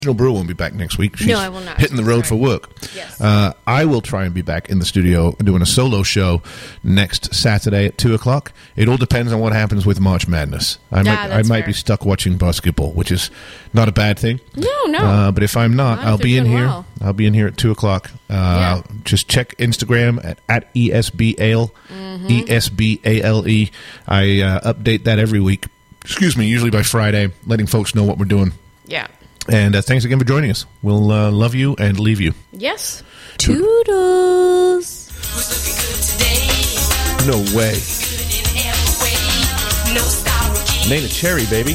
Brewer won't be back next week. She's No, I will not. hitting the road for work. Yes. I will try and be back in the studio doing a solo show next Saturday at 2 o'clock. It all depends on what happens with March Madness. I might fair. be stuck watching basketball, which is not a bad thing. No. But if I'm not, Not I'll if be it's in here. well. I'll be in here at 2 o'clock. Just check Instagram at ESBALE, ESBALE. I update that every week. Excuse me, usually by Friday, letting folks know what we're doing. Yeah. And thanks again for joining us. We'll love you and leave you. Yes. Toodles. No way. Nana Cherry, baby.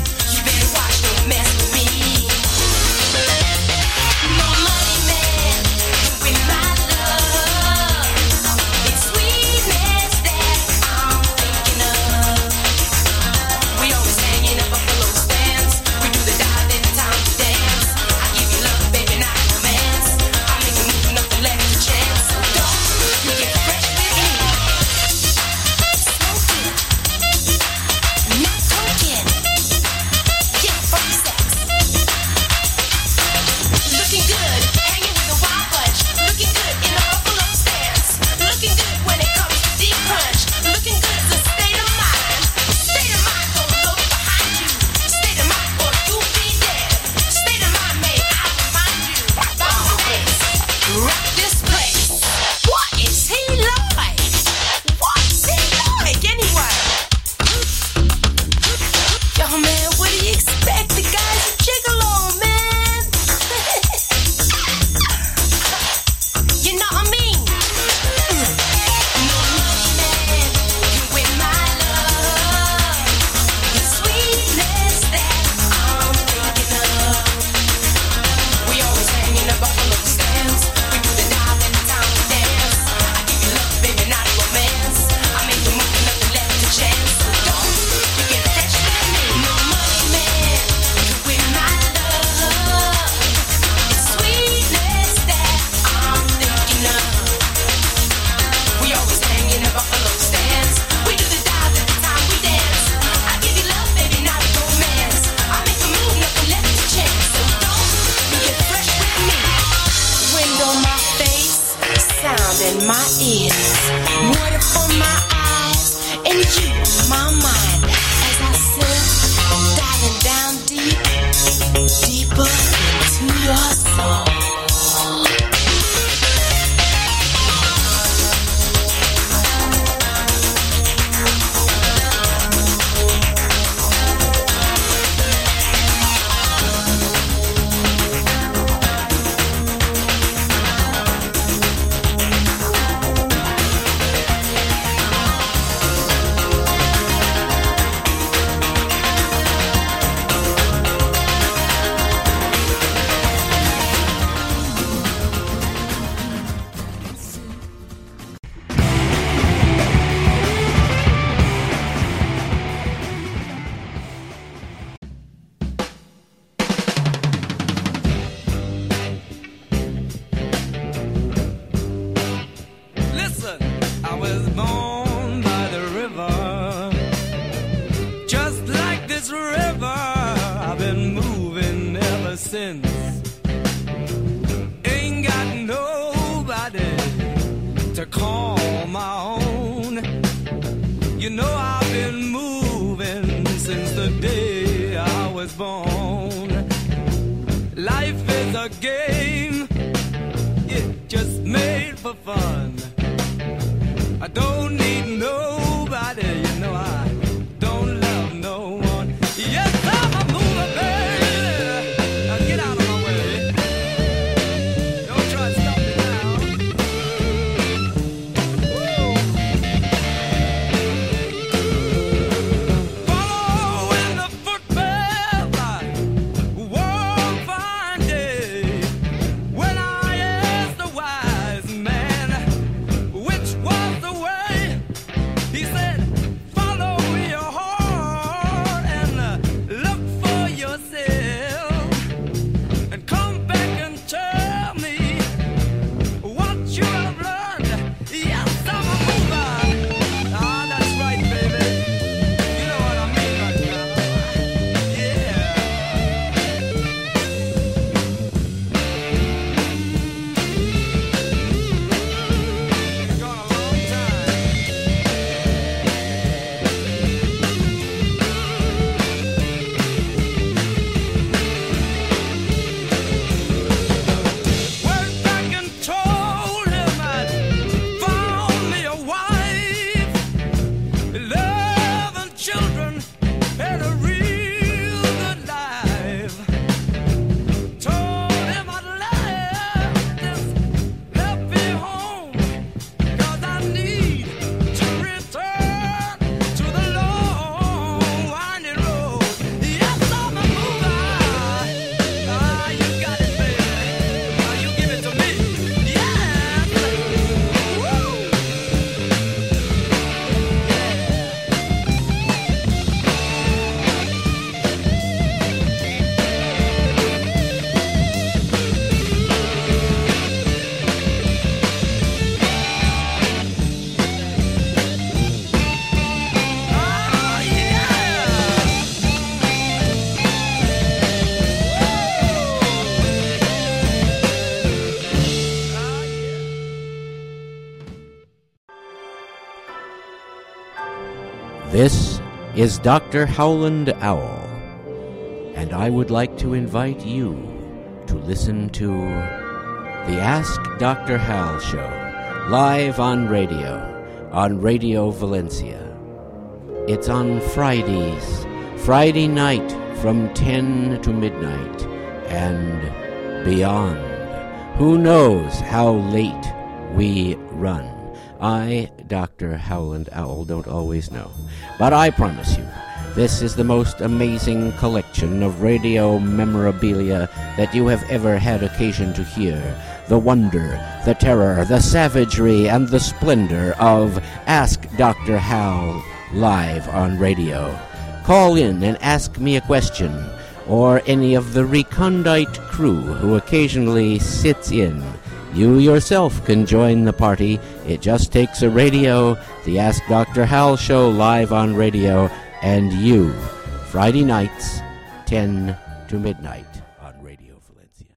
This is Dr. Howland Owl, and I would like to invite you to listen to the Ask Dr. Hal show, live on Radio Valencia. It's on Friday night from 10 to midnight, and beyond. Who knows how late we run? I, Dr. Howland Owl, don't always know. But I promise you, this is the most amazing collection of radio memorabilia that you have ever had occasion to hear. The wonder, the terror, the savagery, and the splendor of Ask Dr. Hal live on radio. Call in and ask me a question, or any of the recondite crew who occasionally sits in. You yourself can join the party. It just takes a radio, the Ask Dr. Hal show live on radio, and you. Friday nights, 10 to midnight on Radio Valencia.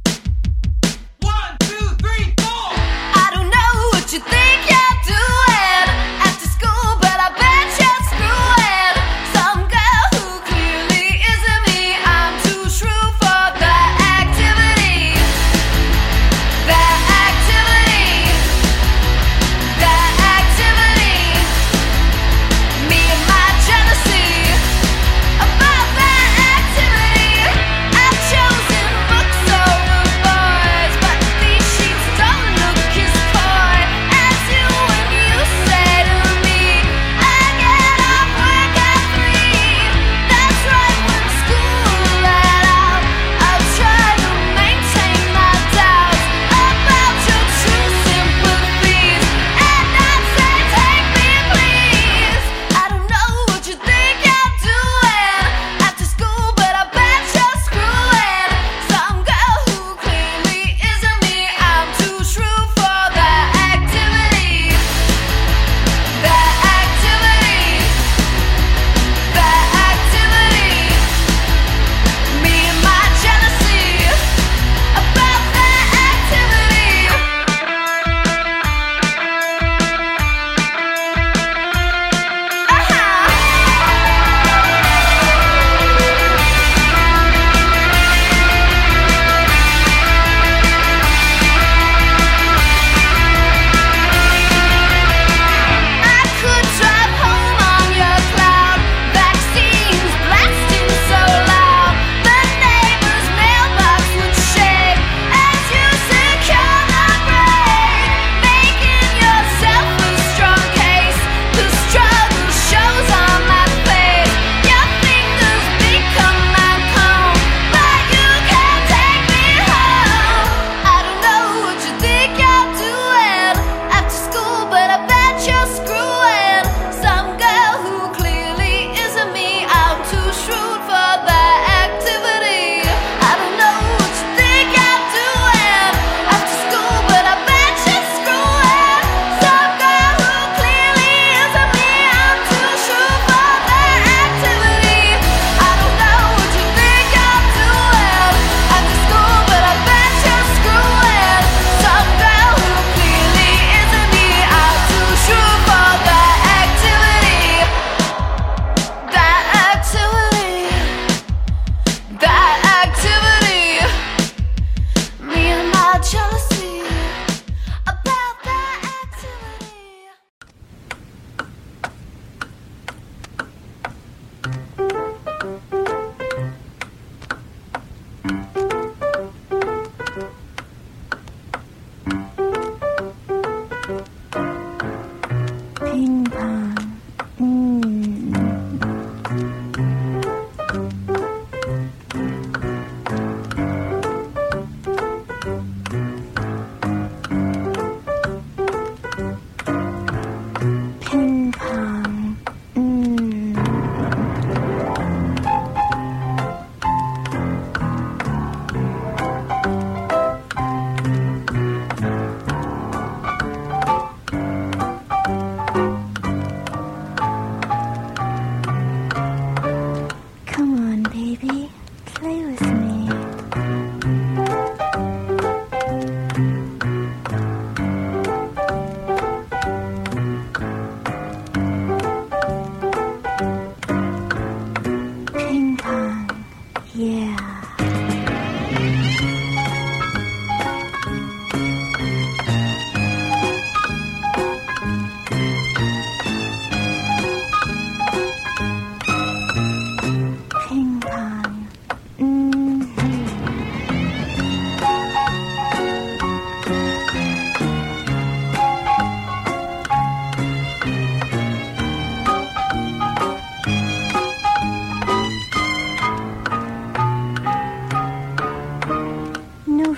1, 2, 3, 4. I don't know what you think you're doing after school, but I bet you're screwing some girl who clearly isn't me. I'm too shrewd for that activity. That activity. That activity. Me and my jealousy about that activity. I've chosen books so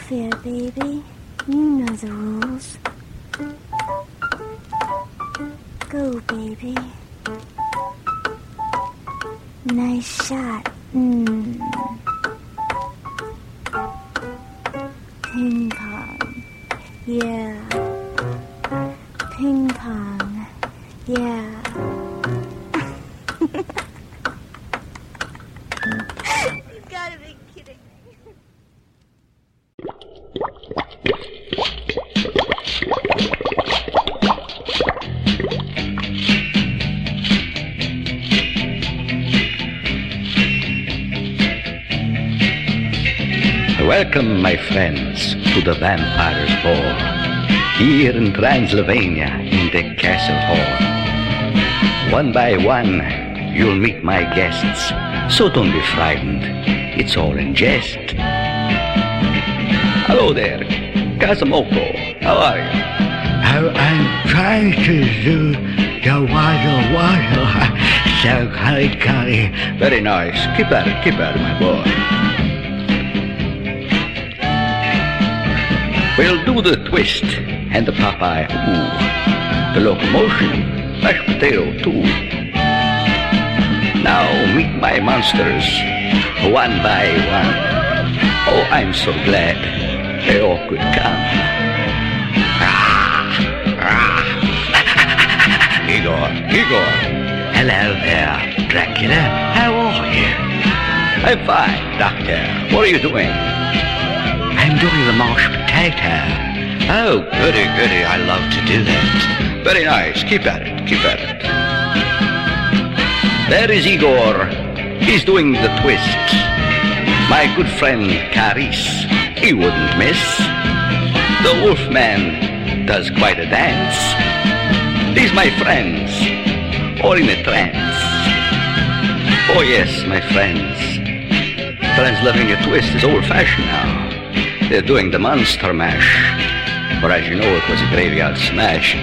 fear, baby. You know the rules. Go, baby. Nice shot. Ping pong. Yeah. Ping pong. Yeah. You gotta be kidding me. Welcome, my friends, to the Vampire's Ball, here in Transylvania, in the Castle Hall. One by one, you'll meet my guests, so don't be frightened. It's all in jest. Hello there, Kazumoko. How are you? I'm trying to do the waddle so curry. Very nice. Keep at it, my boy. We'll do the twist and the Popeye ooh, the locomotion, mashed potato too. Now meet my monsters, one by one. Oh, I'm so glad they all could come. Igor. Hello there, Dracula. How are you? I'm fine, Doctor. What are you doing? I'm doing the mashed potato. Oh, goody. I love to do that. Very nice. Keep at it. There is Igor. He's doing the twist. My good friend Caris, he wouldn't miss. The Wolfman does quite a dance. These my friends, all in a trance. Oh yes, my friends. Transylvania twist is old-fashioned now. They're doing the monster mash. For as you know, it was a graveyard smash.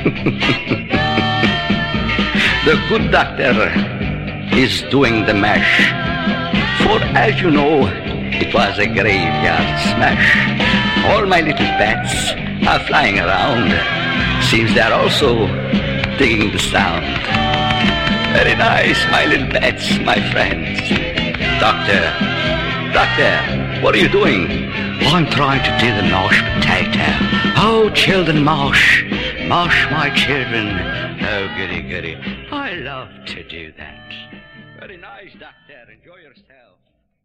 The good doctor is doing the mash. For as you know, it was a graveyard smash. All my little bats are flying around. Seems they're also digging the sound. Very nice, my little bats, my friends. Doctor, what are you doing? I'm trying to do the mashed potato. Oh, children, mash, my children. Oh, goody. I love to do that. Very nice, Doctor. Enjoy yourself.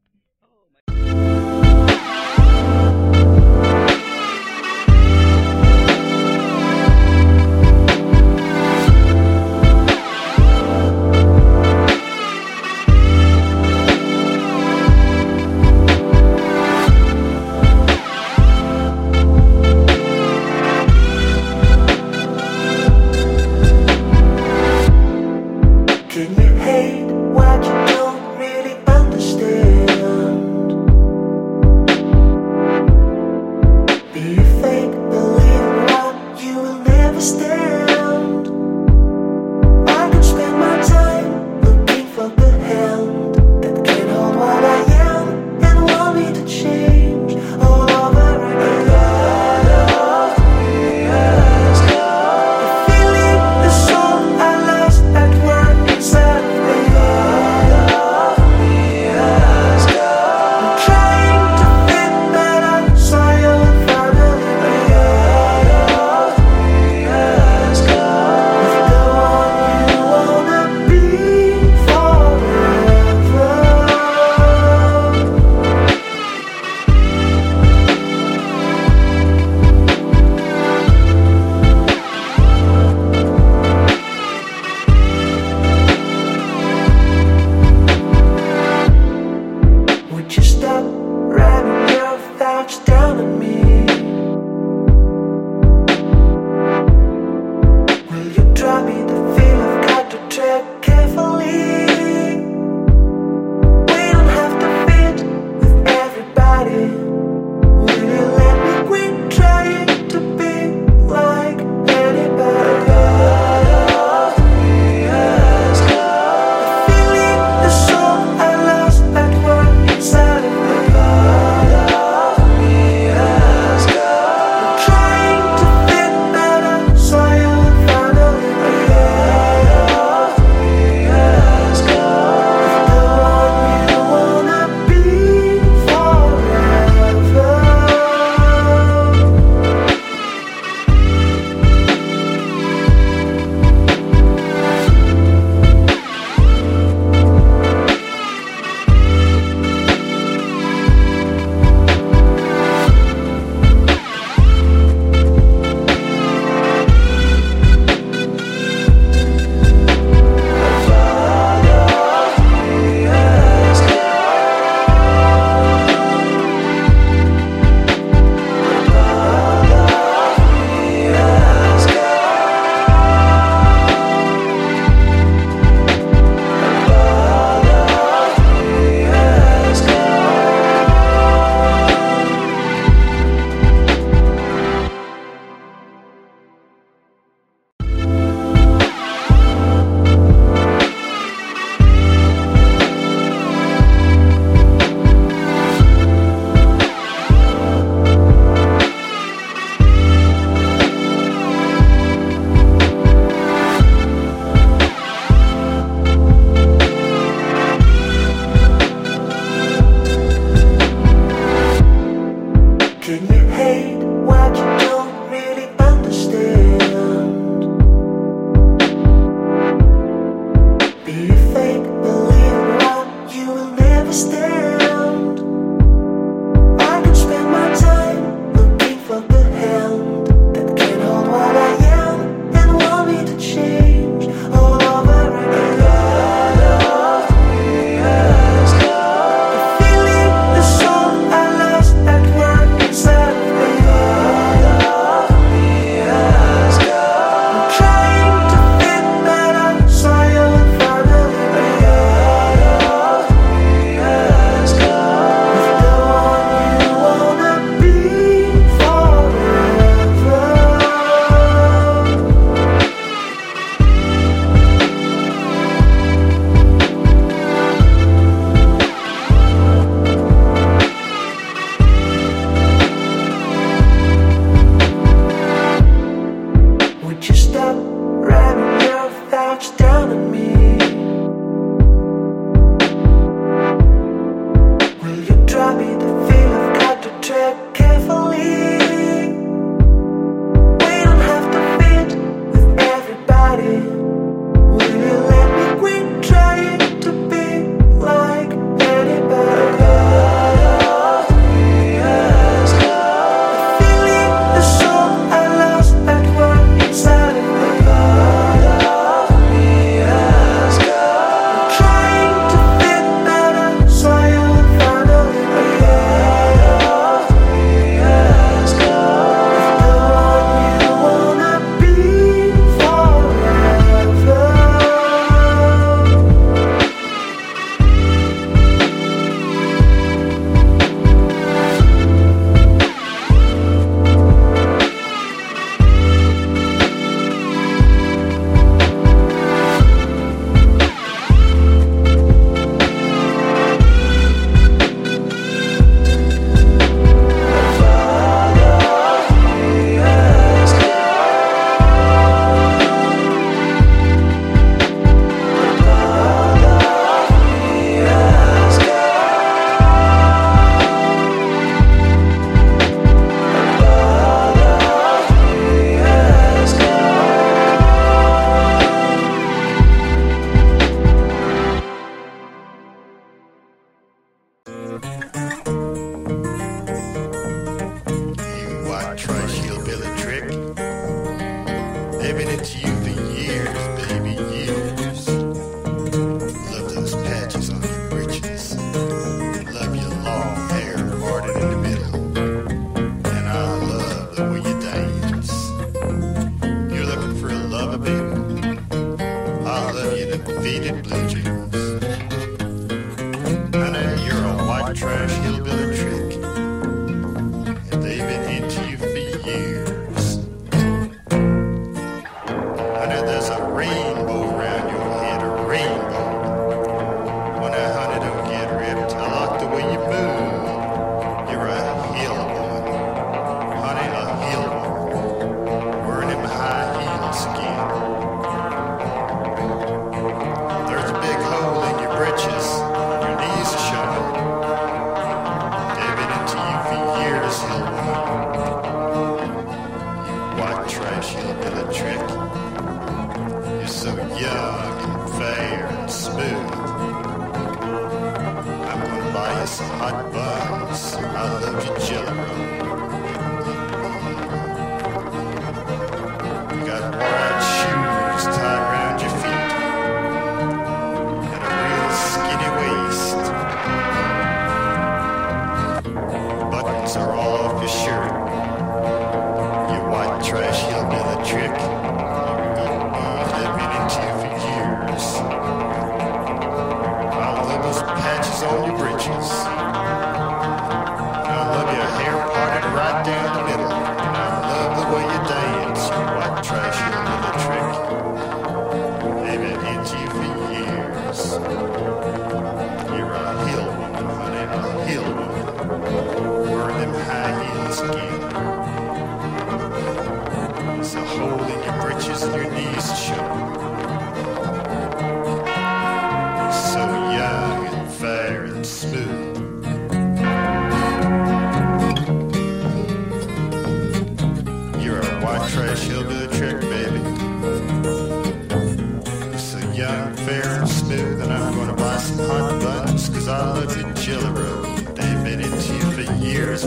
Can you hate what you don't really understand? Be a fake believer what you will never stand. I could spend my time looking for the hand that can hold what I am and want me to change all over again. The feeling, the soul I lost at work inside of me. I'm trying to fit better so you'll finally be. With the one you wanna be forever. Would you stop ramming your thoughts down on me? Will you drop me the feel I've got to tread carefully? We don't have to fit with everybody. Will you let me quit trying to be like anybody? The feeling, the soul I lost at work inside of me. Can you hate what you don't really understand? Be a fake believer what you will never stand. I could spend my time looking for the hand that can hold what I am and want me to change all over again. The feeling, the soul I lost at work inside of me. I'm trying to fit better so you'll finally be with the one you wanna be forever. Would you stop ramming your thoughts down on me? Will you drop me the feel I've got to tread carefully? We don't have to fit with everybody. Will you let me quit trying to be like anybody? The feeling, the soul I lost at work inside of me. I'm trying to fit better so you'll finally be with the one you wanna be forever. You white trash hillbilly trick. They've been into you for years, baby, years. Love those patches on your britches. Love your long hair parted in the middle. And I love the way you dance. You're looking for a lover, baby. I love you to faded blue jeans. I know you're a white trash hillbilly trick. And they've been into you for years. I know there's a rainbow around your head, a rainbow. When that honey don't get ripped, I like the way you move. You're a hill woman. Honey, a hill woman. Wearing them high heels again. There's a big hole in your britches. Your knees are showing. They've been into you for years, hill woman. You white trash hillbilly trick. You're so young and fair and smooth. I'm gonna buy you some hot buns. I love your jelly roll. You got wide shoes tied around your feet. And a real skinny waist. Buttons are all off your shirt. You white trash hillbilly trick. They've been into you for years. I love those patches on your britches. I love your hair parted right down the middle. And I love the way you dance, you white trash hillbilly trick. They've been into you for years. You're a hill woman, honey, a hill woman. Wearing them high heels again. It's a hole in your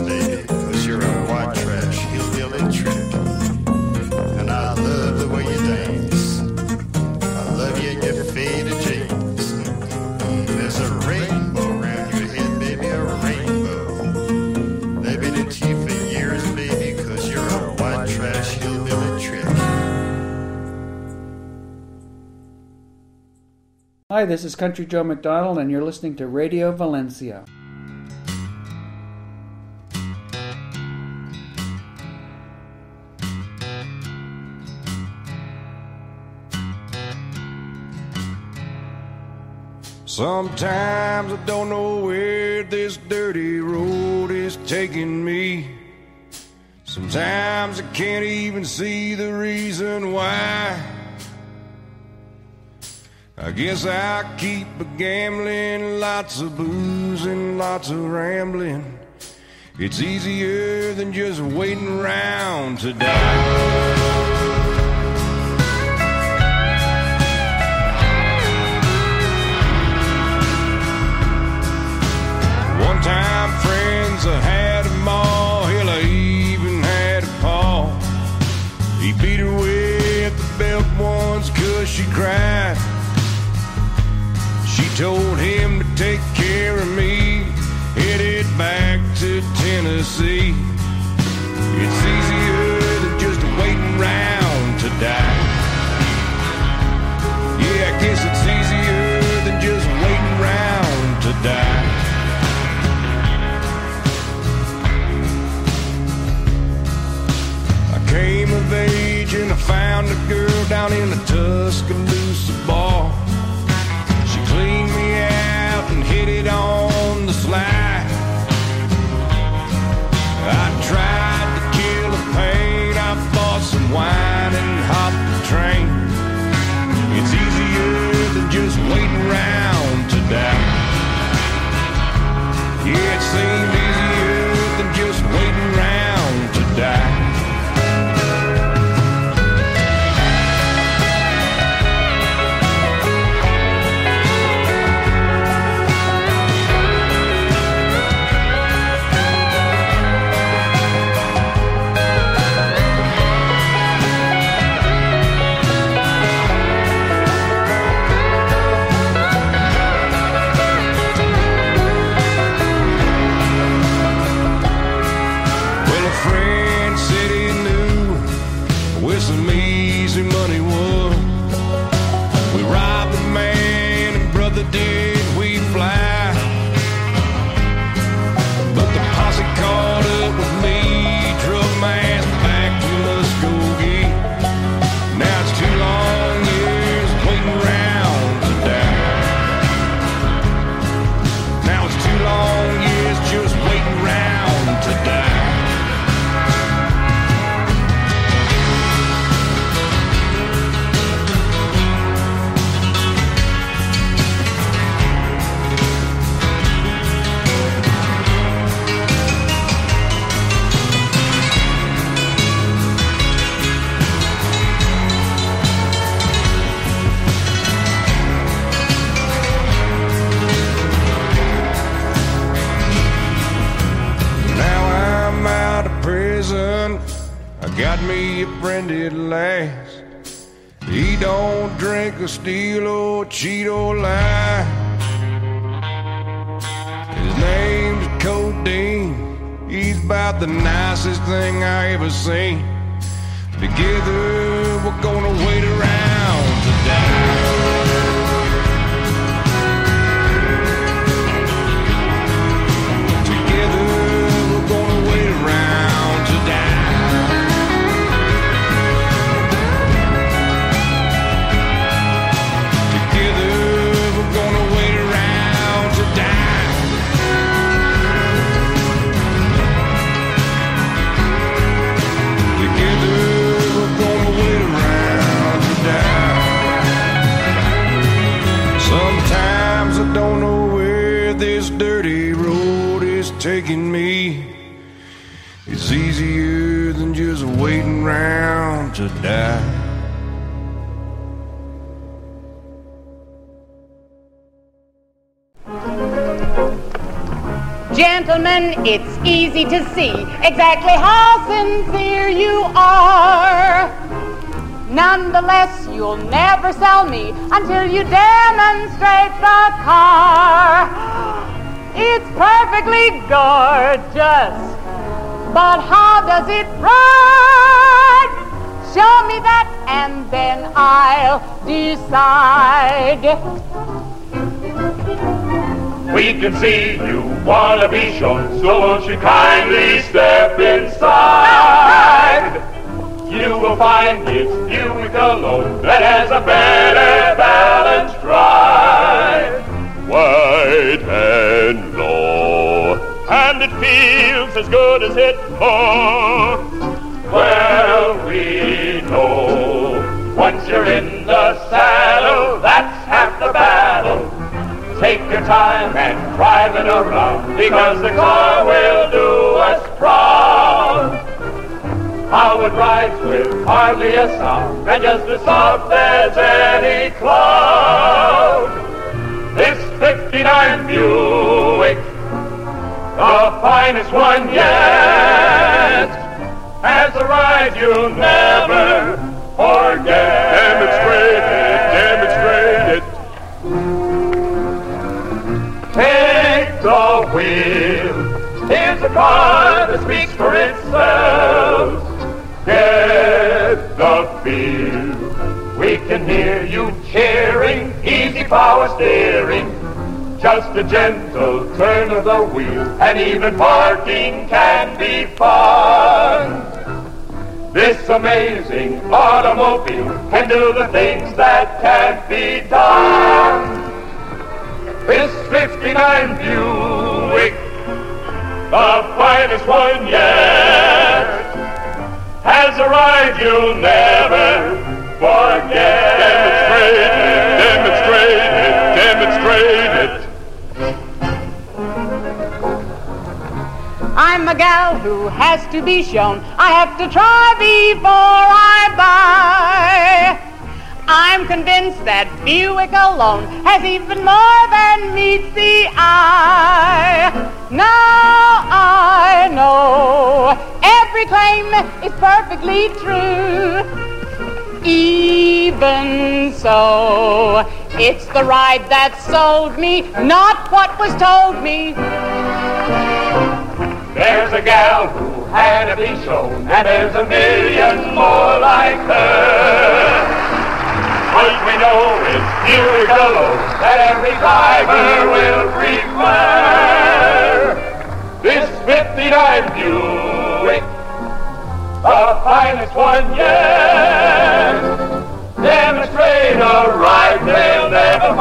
baby, 'cause you're a white trash hillbilly trick. And I love the way you dance. I love you in your faded jeans. There's a rainbow around your head, baby, a rainbow. They've been into you for years, baby, 'cause you're a white trash hillbilly trick. Hi, this is Country Joe McDonald, and you're listening to Radio Valencia. Sometimes I don't know where this dirty road is taking me. Sometimes I can't even see the reason why. I guess I'll keep a-gambling, lots of booze and lots of rambling. It's easier than just waiting around to die. One time friends, I had them all. Hell, I even had a paw. He beat her with the belt once 'cause she cried. She told him to take care of me, headed back to Tennessee. It's easier than just waiting around to die. Yeah, I guess it's easier than just waiting around to die. I came of age and I found a girl down in the Tuscaloosa bar. She cleaned me out and hit it on the slide. I tried to kill the pain. I bought some wine and hopped the train. It's easier than just waiting around to die. Yeah, it seemed easier than just waiting around to die. Did we fly? But the posse caught up with me, drug my ass back to Muskogee. Now it's 2 long years waiting around to die. Now it's 2 long years just waiting around to die. Got me a friend at last. He don't drink or steal or cheat or lie. His name's Codeine. He's about the nicest thing I ever seen. Together we're gonna wait around to die. Together we're gonna wait around to die. Taking me, it's easier than just waiting around to die. Gentlemen, it's easy to see exactly how sincere you are. Nonetheless, you'll never sell me until you demonstrate the car. It's perfectly gorgeous, but how does it ride? Show me that and then I'll decide. We can see you want to be shown, so won't you kindly step inside? You will find it's Buick alone that has a better balanced ride. Wide and low, and it feels as good as it moves. Well, we know once you're in the saddle, that's half the battle. Take your time and drive it around, because the car will do us proud. How it rides with hardly a sound, and just as soft as any cloud. This 59 Buick, the finest one yet, has a ride you'll never forget. Demonstrate it. Take the wheel. Here's a car that speaks for itself. Get the feel. We can hear you cheering. Easy power steering. Just a gentle turn of the wheel, and even parking can be fun. This amazing automobile can do the things that can't be done. This 59 Buick, the finest one yet, has a ride you'll never forget. Demonstrate it. I'm a gal who has to be shown. I have to try before I buy. I'm convinced that Buick alone has even more than meets the eye. Now I know every claim is perfectly true. Even so, it's the ride that sold me, not what was told me. There's a gal who had to be shown, and there's a million more like her. But we know it's Buick alone that every driver will prefer. This 59 Buick, the finest one yet, demonstrate a ride they'll never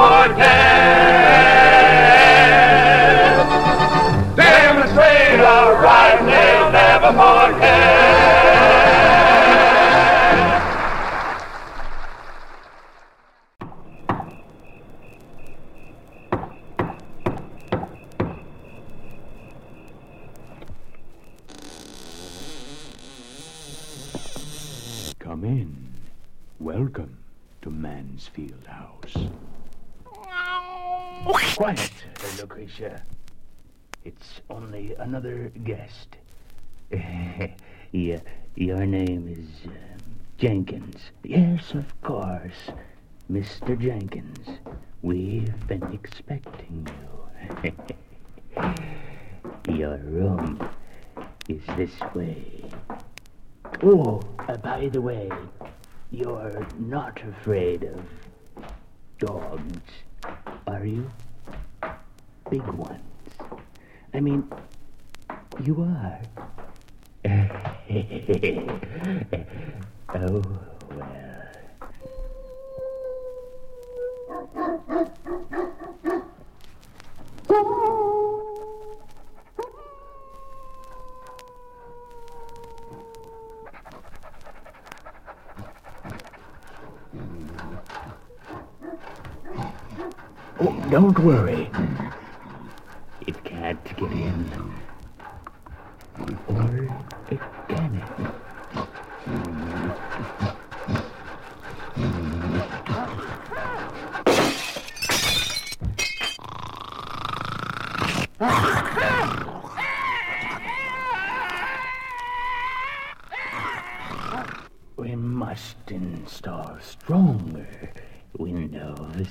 forget. Demonstrate a ride they'll never forget. Come in. Welcome to Mansfield House. Quiet, Lucretia. It's only another guest. Yeah, your name is Jenkins. Yes, of course. Mr. Jenkins. We've been expecting you. Your room is this way. Oh, by the way, you're not afraid of dogs, are you? Big ones. I mean, you are. Oh, well. Oh, don't worry. It can't get in. Or it can. We must install stronger windows.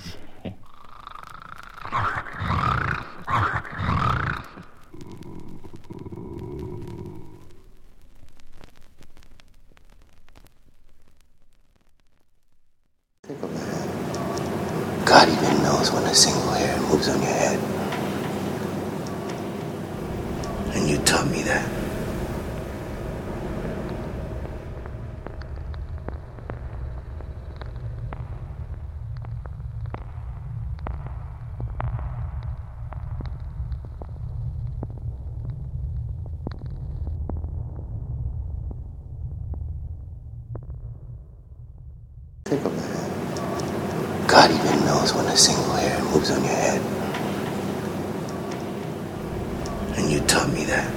God even knows when a single hair moves on your head. And you taught me that. Think about it. God even knows when a single hair moves on your head. And you taught me that.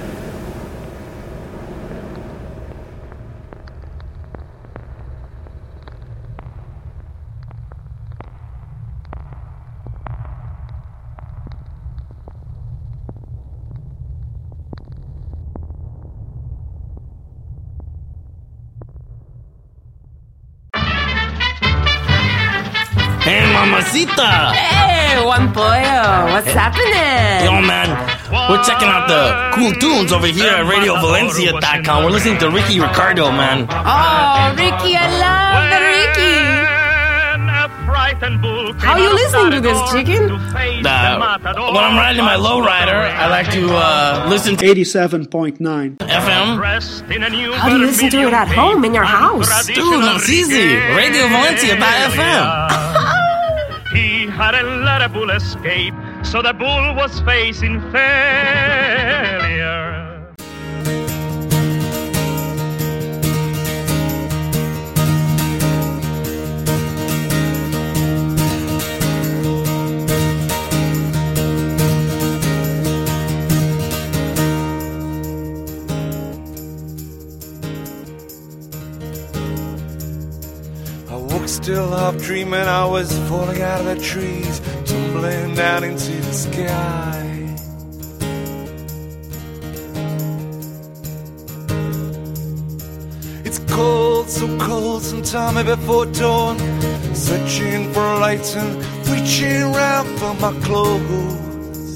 Hey, mamacita! Hey, Juan Pollo, what's happening? Yo, man, we're checking out the cool tunes over here at RadioValencia.com. We're listening to Ricky Ricardo, man. Oh, Ricky, I love the Ricky. How are you listening to this, chicken? When I'm riding my lowrider, I like to listen to 87.9 FM. How do you listen to it at home, in your house? Dude, it's easy. RadioValencia.fm. He hadn't let a bull escape, so the bull was facing failure. Still half dreaming I was falling out of the trees, tumbling down into the sky. It's cold, so cold, sometime before dawn, searching for light and reaching round for my clothes.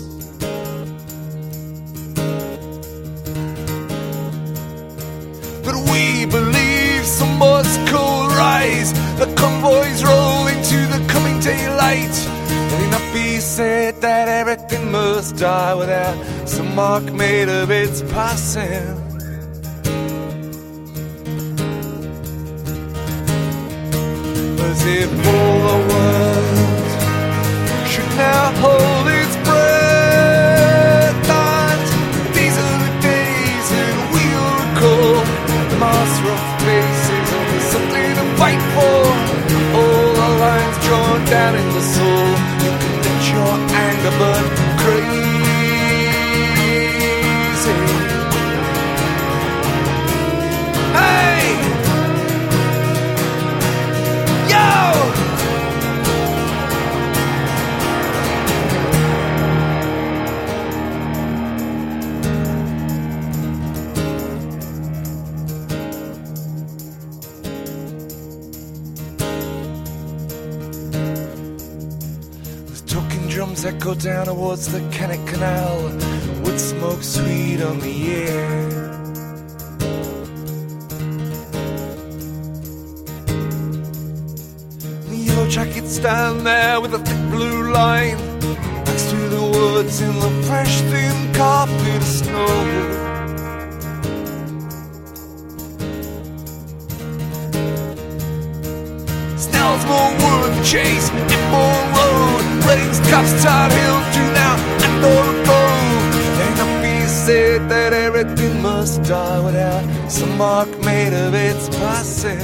But we believe some must cold rise. The convoys roll into the coming daylight. Let it not be said that everything must die without some mark made of its passing. As if all the world should now hold its breath. And these are the days and we'll recall the mass rough faces of the something to fight for. All the lines drawn down in the soul. You can let your anger burn crazy. Hey! Yo! Drums echo down towards the Kennet Canal, wood smoke sweet on the air. The yellow jackets stand there with a thick blue line, next to the woods in the fresh thin carpet of snow. Snell's more wood, Chase, Inmore Road, Redding's Copstad Hill, do now and don't go. There not be said that everything must die without some mark made of its passing.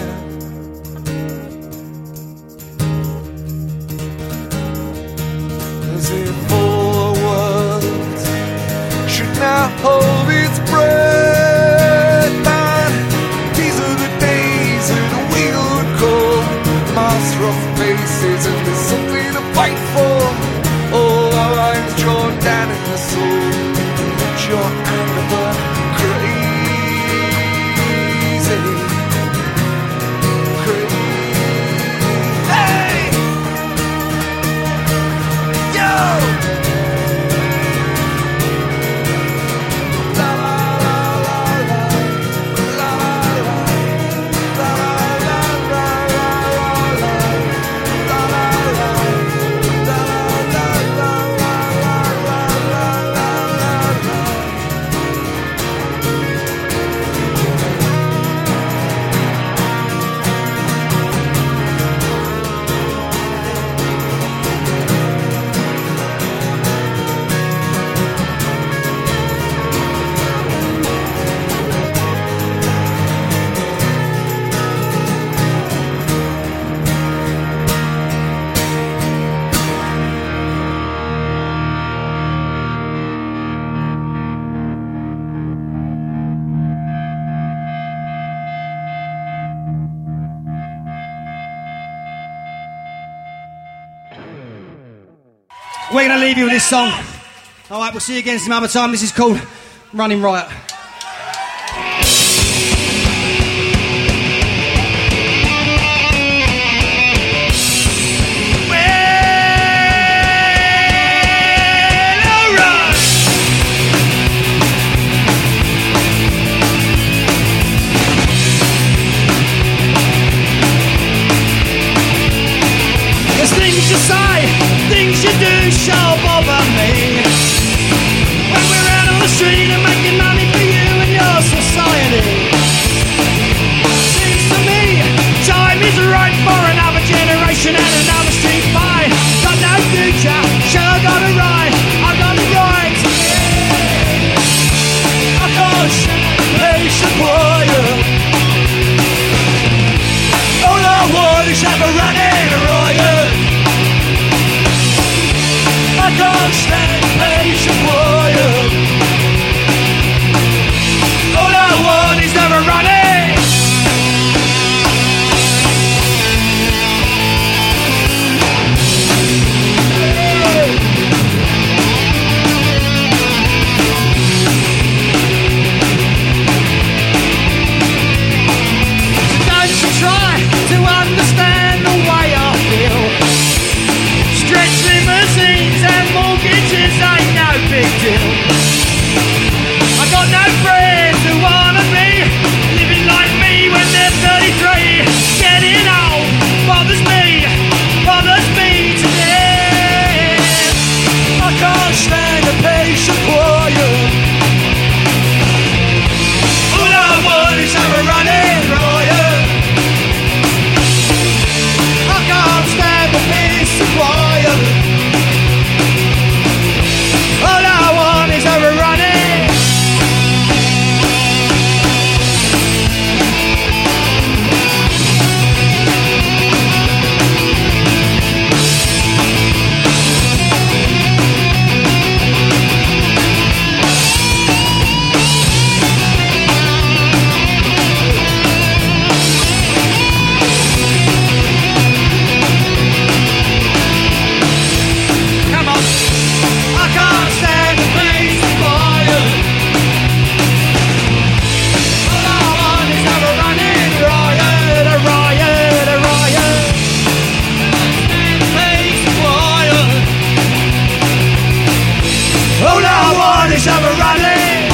As if all the world should now hold its breath. And these are the days that we'll recall. Mass rough faces and there's something to fight for. All our lines drawn down in the soul. Let your anger burn crazy. We're going to leave you with this song. All right, we'll see you again some other time. This is called Running Riot. Things you say, things you do shall bother me. When we're out on the street and making money for you and your society. Seems to me, time is right for another generation and another street fight. Got no future, sure got it right, I got it right. I can't stand patient quiet. All I want is have a running riot. I can't stand patient quiet. All I want is never running. So don't you try to understand the way I feel. Stretch limousines and mortgages ain't no big deal. I got no friends who wanna be living like me when they're 33. Getting old bothers me today. I can't stand a patient quiet. All I want is have a running riot. I can't stand the peace and quiet. All I want is have a running. Come on. I can't stand the peace and quiet. All I want is have a running riot, a riot, a riot. Peace and quiet. All I want is have a running.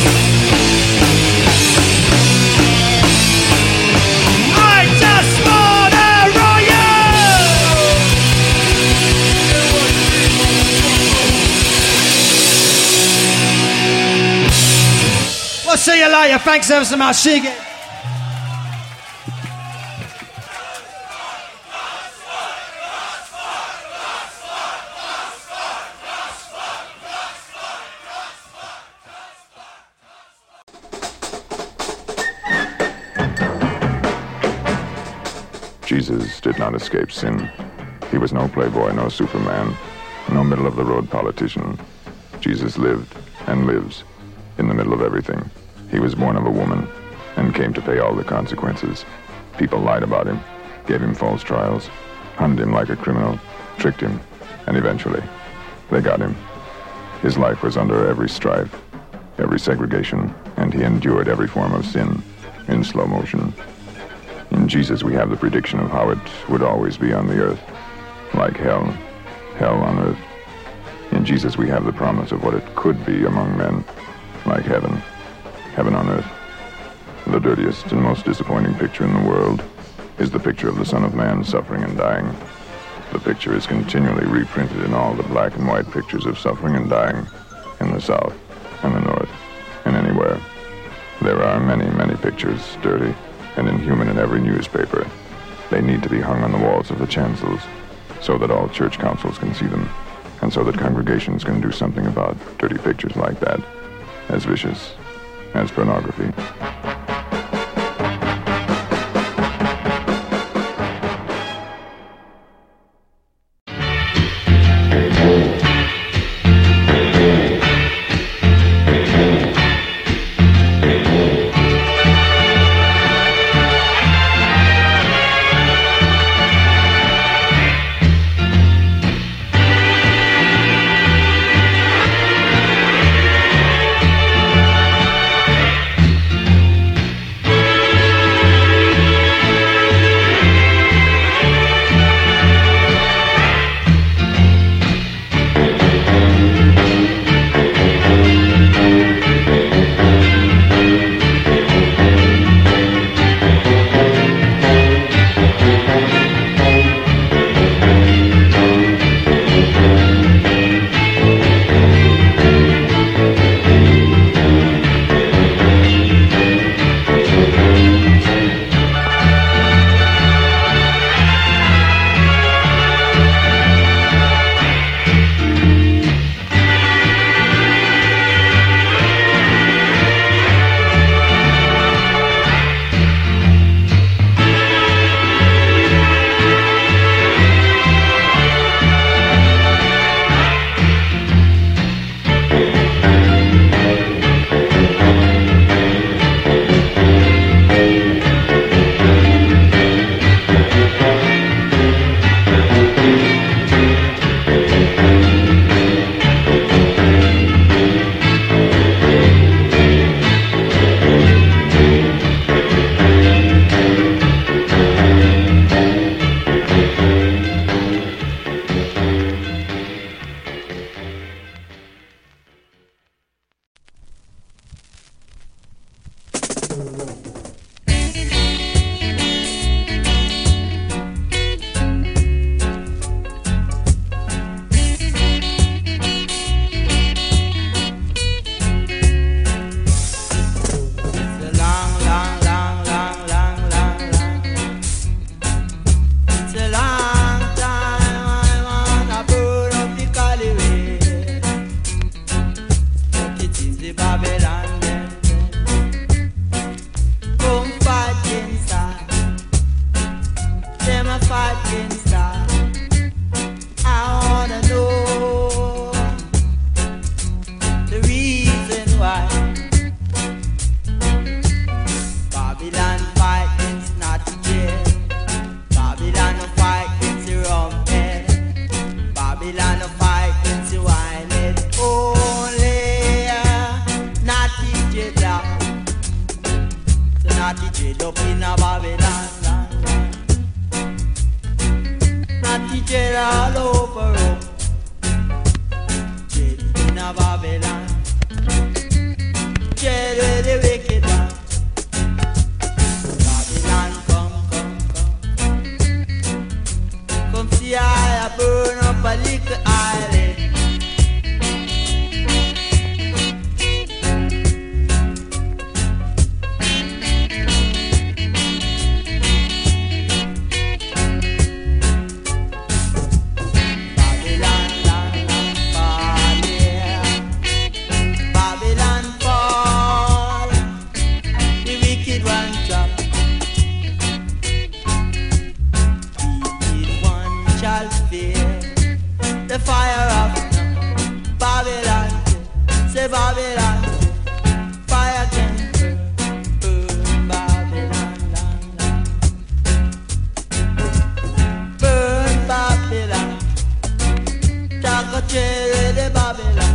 I just want a riot. We'll see you later. Thanks ever so much. See you again. Jesus did not escape sin. He was no playboy, no Superman, no middle-of-the-road politician. Jesus lived and lives in the middle of everything. He was born of a woman and came to pay all the consequences. People lied about him, gave him false trials, hunted him like a criminal, tricked him, and eventually they got him. His life was under every strife, every segregation, and he endured every form of sin in slow motion. In Jesus we have the prediction of how it would always be on the earth, like hell on earth. In Jesus we have the promise of what it could be among men, like heaven on earth. The dirtiest and most disappointing picture in the world is the picture of the Son of Man suffering and dying. The picture is continually reprinted in all the black and white pictures of suffering and dying in the South and the North and anywhere. There are many, many pictures, dirty and inhuman, in every newspaper. They need to be hung on the walls of the chancels so that all church councils can see them, and so that congregations can do something about dirty pictures like that, as vicious as pornography. fighting star. I wanna know the reason why Babylon fighting snotty jail. Babylon fighting the rum head. Babylon fighting the wine head. Only naughty jail. So naughty jail up in a Babylon. Naughty jail all over up. Jail in a Babylon. Jail where the wicked are. Babylon come see I burn up a little island. Babylon fall, the wicked one drop. Each one shall fear the fire of Babylon. Say Babylon, fire can burn Babylon, burn Babylon. Talk a cherry the Babylon.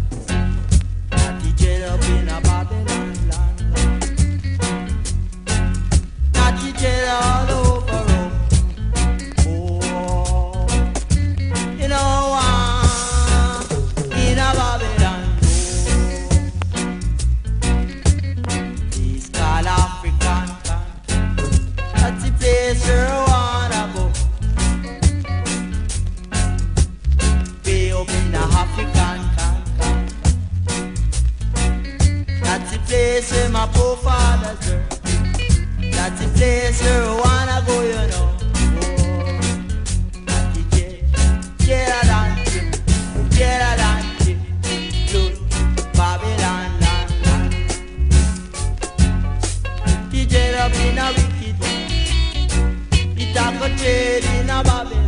Up in a Babylon land. Natty jail all over up. Oh, you know in a Babylon. This called African country. That's the place where I wanna go. Way up in a African country. That's the place where my forefathers were. That's the place where I wanna go, you know. Oh, that's the jail, Lord, Babylon land. The jail up in a wicked one. The taco jail in a Babylon.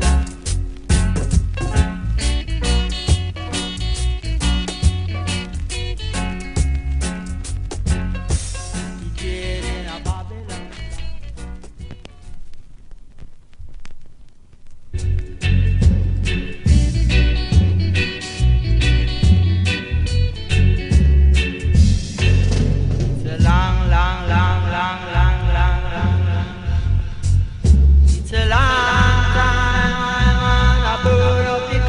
It's a long time I wanna burn up the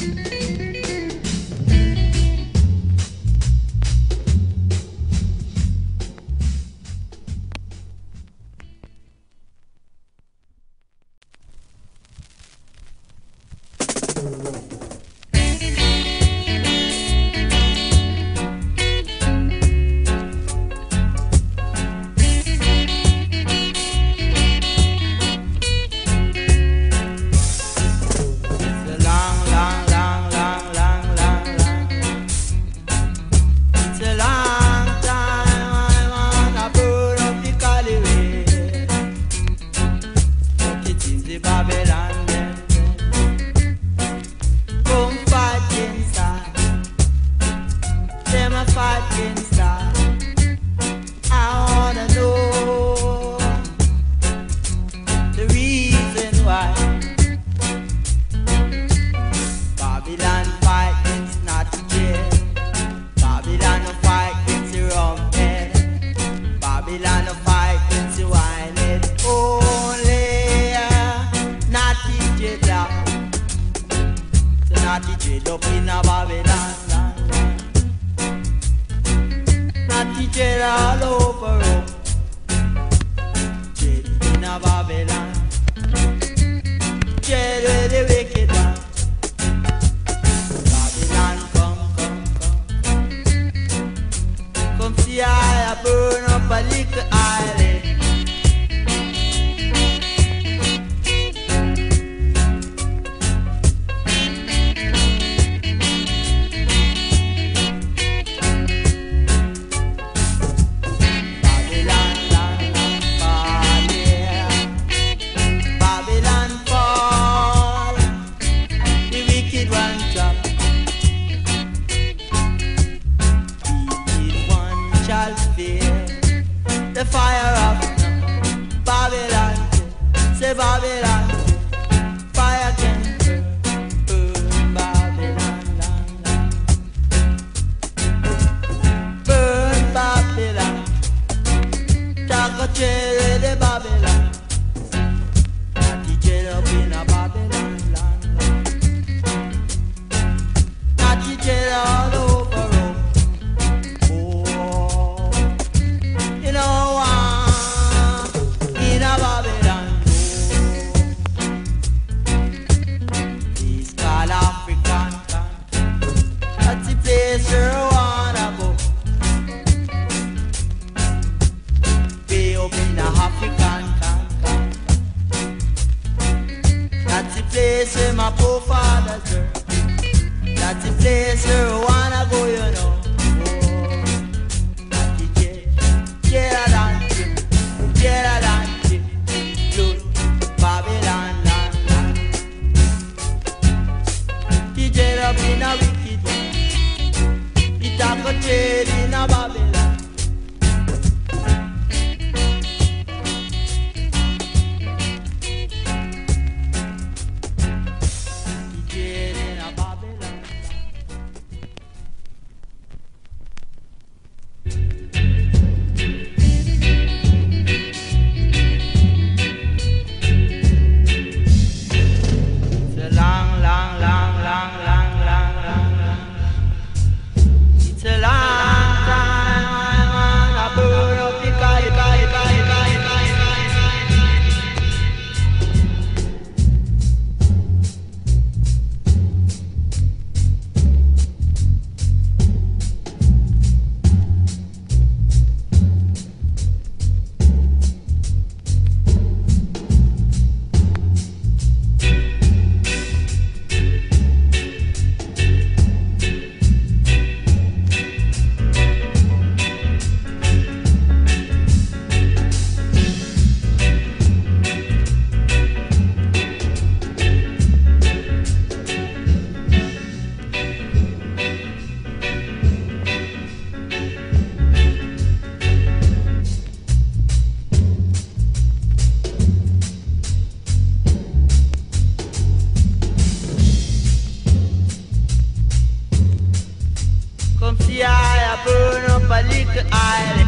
Come see I burn up a little island.